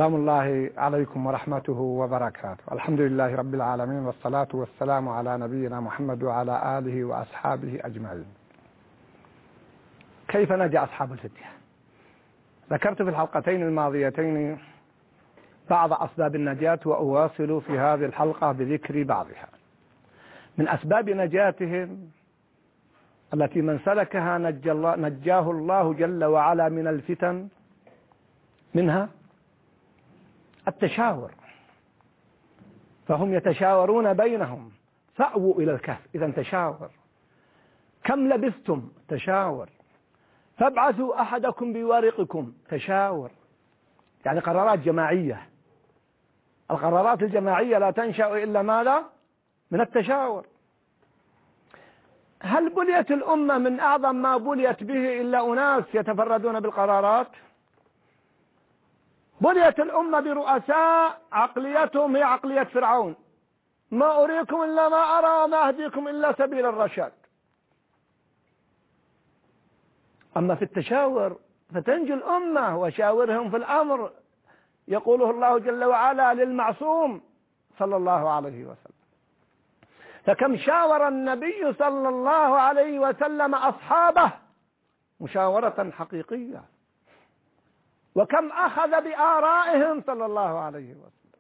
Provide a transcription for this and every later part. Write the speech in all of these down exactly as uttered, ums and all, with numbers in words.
سلام الله عليكم ورحمته وبركاته. الحمد لله رب العالمين، والصلاة والسلام على نبينا محمد وعلى آله وأصحابه أجمعين. كيف نجا أصحاب الفتية؟ ذكرت في الحلقتين الماضيتين بعض أسباب النجاة، وأواصل في هذه الحلقة بذكر بعضها. من أسباب نجاتهم التي من سلكها نجى الله نجاه الله جل وعلا من الفتن، منها التشاور، فهم يتشاورون بينهم، فأووا إلى الكهف، إذا تشاور. كم لبثتم؟ تشاور. فابعثوا أحدكم بورقكم، تشاور، يعني قرارات جماعية. القرارات الجماعية لا تنشأ إلا ماذا؟ من التشاور. هل بليت الأمة من أعظم ما بليت به إلا أناس يتفردون بالقرارات؟ بليت الأمة برؤساء عقليتهم هي عقلية فرعون، ما أريكم إلا ما أرى وما أهديكم إلا سبيل الرشاد. أما في التشاور فتنجو الأمة، وشاورهم في الأمر يقوله الله جل وعلا للمعصوم صلى الله عليه وسلم. فكم شاور النبي صلى الله عليه وسلم أصحابه مشاورة حقيقية، وكم أخذ بآرائهم صلى الله عليه وسلم.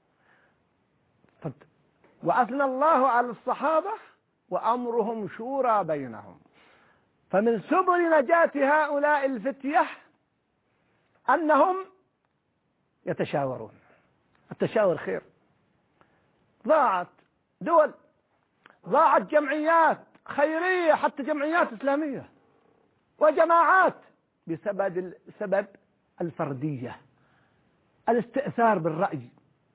وأثنى الله على الصحابة وأمرهم شورى بينهم. فمن سبل نجاة هؤلاء الفتية أنهم يتشاورون. التشاور خير. ضاعت دول، ضاعت جمعيات خيرية، حتى جمعيات إسلامية وجماعات بسبب سبب الفردية، الاستئثار بالرأي،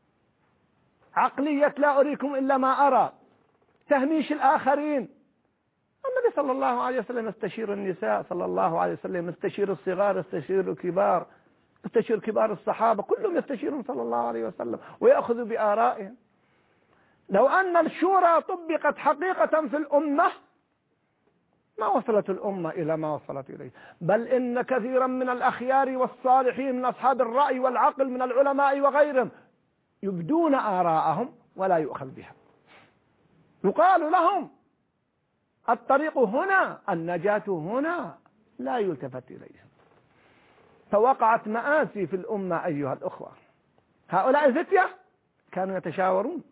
عقلية لا أريكم إلا ما أرى، تهميش الآخرين. النبي صلى الله عليه وسلم يستشير النساء، صلى الله عليه وسلم يستشير الصغار، يستشير الكبار، يستشير كبار الصحابة، كلهم يستشيرون صلى الله عليه وسلم ويأخذ بآرائهم. لو أن الشورى طبقت حقيقة في الأمة ما وصلت الأمة إلى ما وصلت إليه، بل إن كثيرا من الأخيار والصالحين من أصحاب الرأي والعقل من العلماء وغيرهم يبدون آراءهم ولا يؤخذ بها. يقال لهم الطريق هنا، النجاة هنا، لا يلتفت إليهم. فوقعت مآسي في الأمة أيها الأخوة. هؤلاء الفتية كانوا يتشاورون.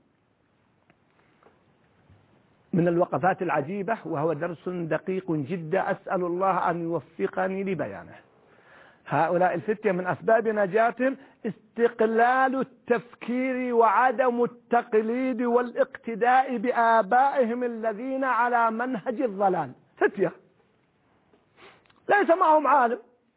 من الوقفات العجيبة، وهو درس دقيق جدا أسأل الله أن يوفقني لبيانه. هؤلاء الفتية من أسباب نجاتهم استقلال التفكير وعدم التقليد والاقتداء بآبائهم الذين على منهج الضلال. فتية ليس معهم عالم،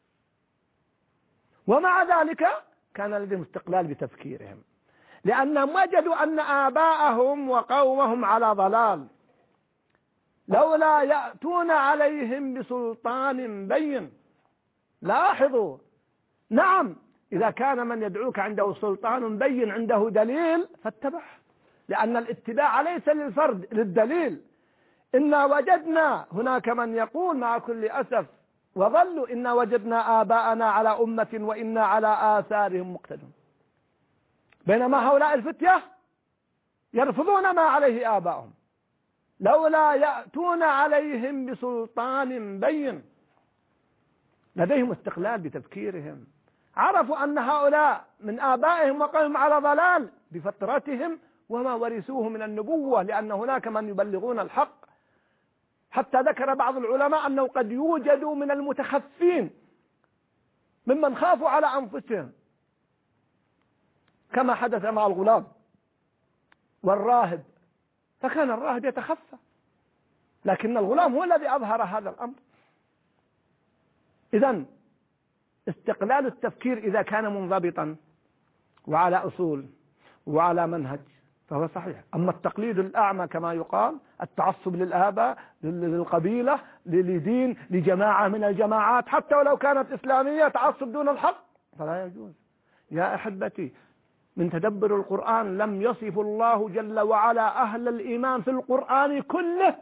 ومع ذلك كان لديهم استقلال بتفكيرهم، لأنهم وجدوا أن آباءهم وقومهم على ضلال، لولا يأتون عليهم بسلطان بين. لاحظوا، نعم، إذا كان من يدعوك عنده سلطان بين، عنده دليل، فاتبعه، لأن الاتباع ليس للفرد، للدليل. إنا وجدنا، هناك من يقول مع كل أسف وظلوا، إنا وجدنا آباءنا على أمة وإنا على آثارهم مقتدون، بينما هؤلاء الفتية يرفضون ما عليه آباءهم، لولا يأتون عليهم بسلطان بين. لديهم استقلال بتفكيرهم، عرفوا أن هؤلاء من آبائهم وقومهم على ضلال بفترتهم وما ورثوه من النبوة، لأن هناك من يبلغون الحق. حتى ذكر بعض العلماء أنه قد يوجد من المتخفين ممن خافوا على أنفسهم، كما حدث مع الغلام والراهب، فكان الراهب يتخفى، لكن الغلام هو الذي أظهر هذا الأمر. إذن استقلال التفكير إذا كان منضبطا وعلى أصول وعلى منهج فهو صحيح. أما التقليد الأعمى كما يقال، التعصب للآباء، للقبيلة، لدين، لجماعة من الجماعات، حتى ولو كانت إسلامية، تعصب دون الحق، فلا يجوز. يا أحبتي، من تدبر القرآن لم يصف الله جل وعلا أهل الإيمان في القرآن كله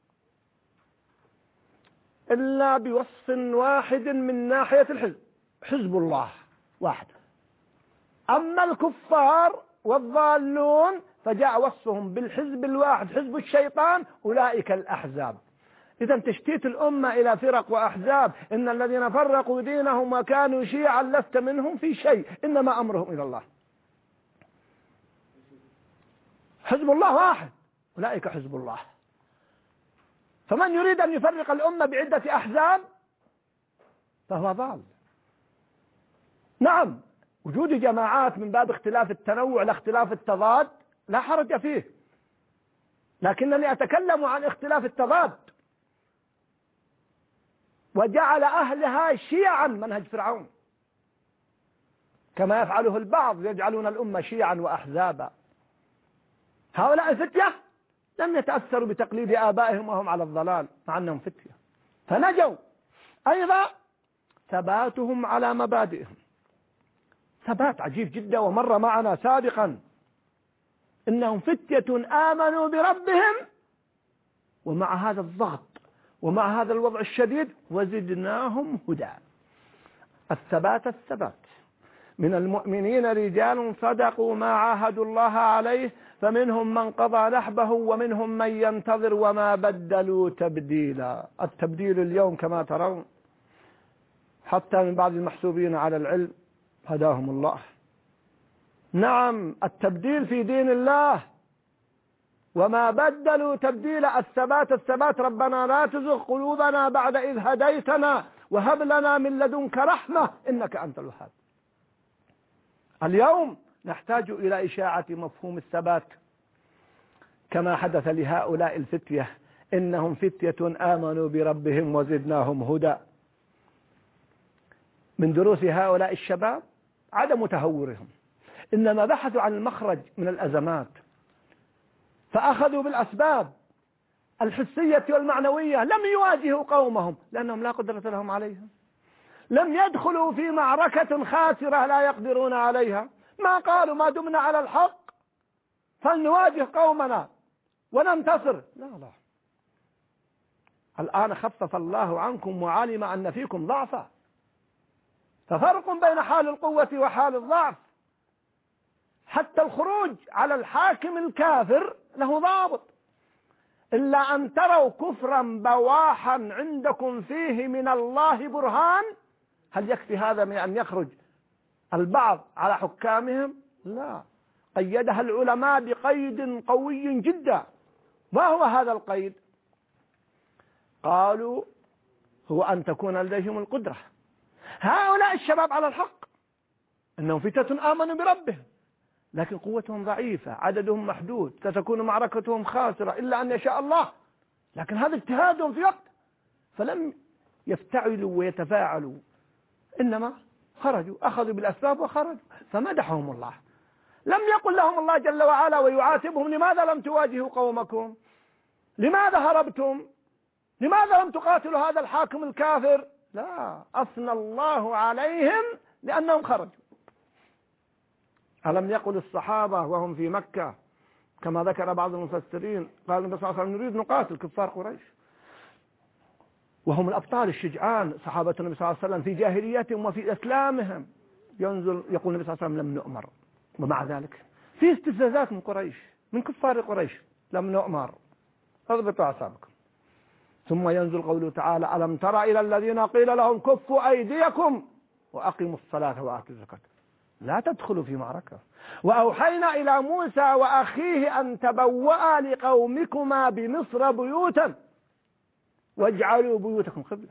إلا بوصف واحد من ناحية الحزب، حزب الله واحد. أما الكفار والضالون فجاء وصفهم بالحزب الواحد حزب الشيطان أولئك الأحزاب. إذا تشتيت الأمة إلى فرق وأحزاب، إن الذين فرقوا دينهم وكانوا شيعا لست منهم في شيء، إنما أمرهم إلى الله. حزب الله واحد، أولئك حزب الله. فمن يريد أن يفرق الأمة بعدة أحزاب فهو ضال. نعم، وجود جماعات من باب اختلاف التنوع لا اختلاف التضاد لا حرج فيه، لكنني أتكلم عن اختلاف التضاد. وجعل أهلها شيعا منهج فرعون، كما يفعله البعض يجعلون الأمة شيعا وأحزابا. هؤلاء الفتية لم يتأثروا بتقليد آبائهم وهم على الضلال مع أنهم فتية فنجوا. أيضا ثباتهم على مبادئهم، ثبات عجيب جدا ومر معنا سابقا، إنهم فتية آمنوا بربهم ومع هذا الضغط ومع هذا الوضع الشديد وزدناهم هدى. الثبات الثبات. من المؤمنين رجال صدقوا ما عاهدوا الله عليه فمنهم من قضى نحبه ومنهم من ينتظر وما بدلوا تبديلا. التبديل اليوم كما ترون حتى من بعض المحسوبين على العلم هداهم الله. نعم، التبديل في دين الله وما بدلوا تبديلا. الثبات الثبات. ربنا لا تزغ قلوبنا بعد إذ هديتنا وهب لنا من لدنك رحمة إنك أنت الوهاب. اليوم نحتاج إلى إشاعة مفهوم الثبات كما حدث لهؤلاء الفتية، إنهم فتية آمنوا بربهم وزدناهم هدى. من دروس هؤلاء الشباب عدم تهورهم، إنما بحثوا عن المخرج من الأزمات فأخذوا بالأسباب الحسية والمعنوية. لم يواجهوا قومهم لأنهم لا قدرة لهم عليها، لم يدخلوا في معركة خاسرة لا يقدرون عليها. ما قالوا ما دمنا على الحق فلنواجه قومنا وننتصر، لا لا. الآن خفف الله عنكم وعلم أن فيكم ضعفا، ففرق بين حال القوة وحال الضعف. حتى الخروج على الحاكم الكافر له ضابط، إلا أن تروا كفرا بواحا عندكم فيه من الله برهان. هل يكفي هذا من أن يخرج البعض على حكامهم؟ لا، قيدها العلماء بقيد قوي جدا. ما هو هذا القيد؟ قالوا هو أن تكون لديهم القدرة. هؤلاء الشباب على الحق، إنهم فتاة آمنوا بربهم، لكن قوتهم ضعيفة، عددهم محدود، ستكون معركتهم خاسرة إلا أن يشاء الله. لكن هذا اجتهادهم في وقت، فلم يفتعلوا ويتفاعلوا، إنما خرجوا، أخذوا بالأسباب وخرجوا، فمدحهم الله. لم يقل لهم الله جل وعلا ويعاتبهم لماذا لم تواجهوا قومكم، لماذا هربتم، لماذا لم تقاتلوا هذا الحاكم الكافر. لا، أثنى الله عليهم لأنهم خرجوا. ألم يقل الصحابة وهم في مكة كما ذكر بعض المفسرين، قال النبي صلى الله عليه وسلم نريد نقاتل كفار قريش، وهم الأبطال الشجعان صحابة النبي صلى الله عليه وسلم في جاهليتهم وفي إسلامهم. ينزل يقول النبي صلى الله عليه وسلم لم نؤمر، ومع ذلك في استفزازات من قريش، من كفار قريش، لم نؤمر، اضبطوا أعصابكم. ثم ينزل قوله تعالى ألم تر إلى الذين قيل لهم كفوا أيديكم وأقيموا الصلاة وآتوا الزكاة لا تدخلوا في معركة. وأوحينا إلى موسى وأخيه أن تبوأ لقومكما بمصر بيوتا واجعلوا بيوتكم قبلة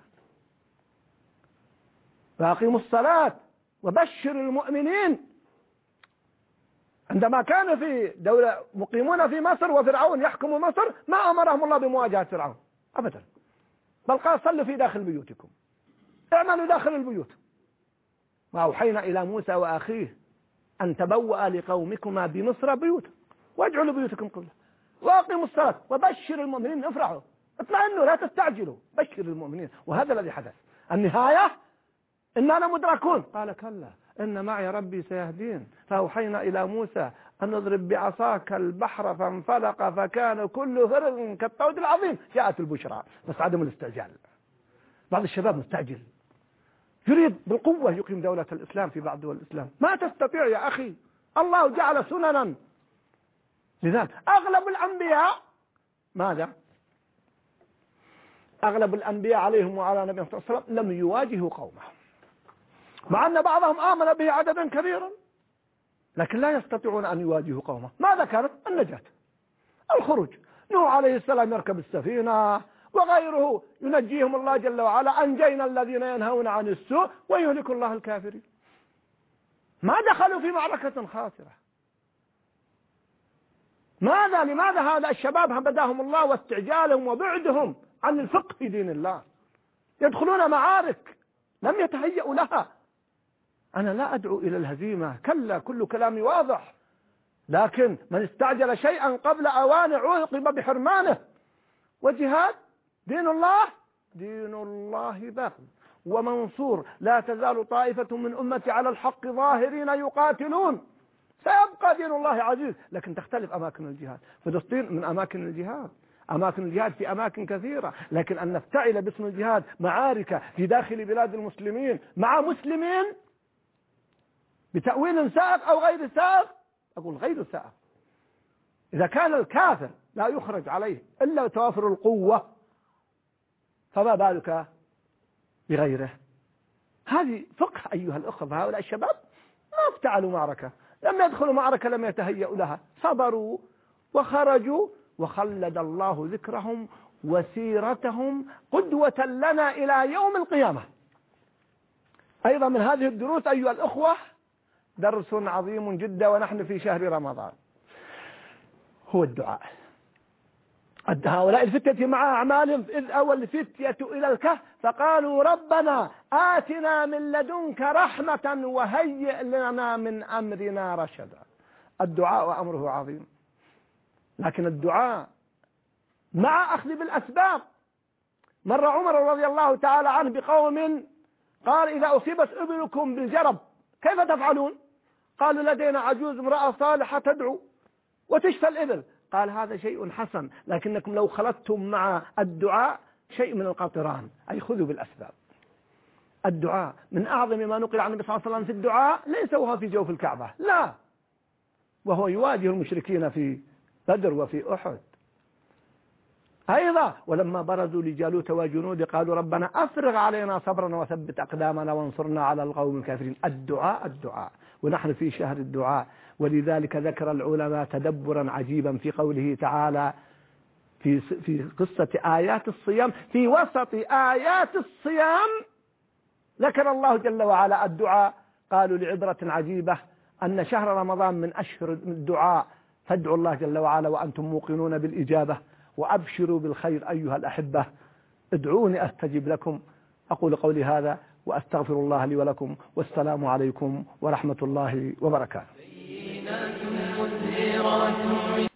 وأقيموا الصلاة وبشر المؤمنين. عندما كان في دولة مقيمون في مصر وفرعون يحكم مصر ما أمرهم الله بمواجهة فرعون أبدا، بل قال صلوا في داخل بيوتكم، اعملوا داخل البيوت. وأوحينا إلى موسى وأخيه أن تبوأ لقومكما بمصر بيوتا واجعلوا بيوتكم قبلة وأقيموا الصلاة وبشر المؤمنين. افرحوا، اطمئنوا، لا تستعجلوا، بشر المؤمنين. وهذا الذي حدث. النهاية إننا مدركون. قال كلا إن معي ربي سيهدين. فأوحينا إلى موسى أن نضرب بعصاك البحر فانفلق فكان كل فرق كالطود العظيم. جاءت البشرى، بس عدم الاستعجال. بعض الشباب مستعجل، يريد بالقوة يقيم دولة الإسلام في بعض دول الإسلام. ما تستطيع يا أخي، الله جعل سننا. لذلك أغلب الأنبياء ماذا؟ أغلب الأنبياء عليهم وعلى نبيهم صلى الله عليه وسلم لم يواجهوا قومهم، مع أن بعضهم آمن به عددا كبيرا، لكن لا يستطيعون أن يواجهوا قومه. ماذا كانت؟ النجاة، الخروج. نوح عليه السلام يركب السفينة وغيره ينجيهم الله جل وعلا. أنجينا الذين ينهون عن السوء ويهلك الله الكافرين. ما دخلوا في معركة خاسرة. ماذا؟ لماذا هذا الشباب هبداهم الله واستعجالهم وبعدهم عن الفقه في دين الله؟ يدخلون معارك لم يتهيئوا لها. أنا لا أدعو إلى الهزيمة، كلا، كل كلامي واضح، لكن من استعجل شيئا قبل أوانه عوقب بحرمانه. وجهاد دين الله، دين الله باقي ومنصور، لا تزال طائفة من أمتي على الحق ظاهرين يقاتلون، سيبقى دين الله عزيز. لكن تختلف أماكن الجهاد. فلسطين من أماكن الجهاد، أماكن الجهاد في أماكن كثيرة، لكن أن نفتعل باسم الجهاد معارك في داخل بلاد المسلمين مع مسلمين بتأويل سائق أو غير سائق، أقول غير سائق. إذا كان الكافر لا يخرج عليه إلا توافر القوة، فما بالك بغيره؟ هذه فقه أيها الأخوة. فهؤلاء الشباب ما افتعلوا معركة، لم يدخلوا معركة لم يتهيئوا لها، صبروا وخرجوا، وخلد الله ذكرهم وسيرتهم قدوة لنا إلى يوم القيامة. أيضا من هذه الدروس أيها الأخوة درس عظيم جدا ونحن في شهر رمضان، هو الدعاء. هؤلاء الفتية مع أعمالهم إذ أول الفتية إلى الكهف فقالوا ربنا آتنا من لدنك رحمة وهيئ لنا من أمرنا رشدا. الدعاء أمره عظيم، لكن الدعاء مع أخذ بالأسباب. مر عمر رضي الله تعالى عنه بقوم قال إذا أصيبت إبلكم بالجرب كيف تفعلون؟ قالوا لدينا عجوز امرأة صالحة تدعو وتشفى الإبل. قال هذا شيء حسن، لكنكم لو خلطتم مع الدعاء شيء من القاطران، أي خذوا بالأسباب. الدعاء من أعظم ما نقل عن النبي صلى الله عليه وسلم في الدعاء، ليس وهو في جوف الكعبة، لا، وهو يواجه المشركين في بدر وفي أحد. أيضا ولما برزوا لجالوت وجنود قالوا ربنا أفرغ علينا صبرا وثبت أقدامنا وانصرنا على القوم الكافرين. الدعاء الدعاء، ونحن في شهر الدعاء. ولذلك ذكر العلماء تدبرا عجيبا في قوله تعالى في في قصة آيات الصيام، في وسط آيات الصيام ذكر الله جل وعلا الدعاء. قالوا لعبرة عجيبة أن شهر رمضان من أشهر الدعاء، فادعوا الله جل وعلا وأنتم موقنون بالإجابة، وأبشروا بالخير أيها الأحبة، ادعوني أستجب لكم. أقول قولي هذا وأستغفر الله لي ولكم، والسلام عليكم ورحمة الله وبركاته.